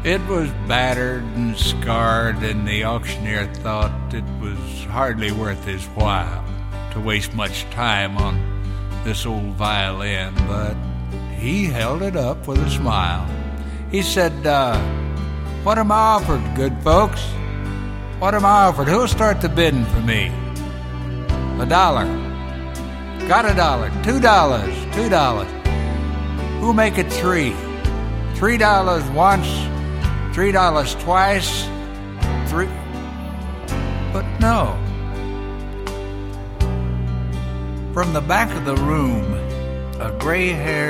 It was battered and scarred, and the auctioneer thought it was hardly worth his while to waste much time on this old violin, but he held it up with a smile. He said, what am I offered, good folks? What am I offered? Who'll start the bidding for me? $1. Got $1. $2. Who'll make it $3? $3 once, $3 twice, but no. From the back of the room, a gray-haired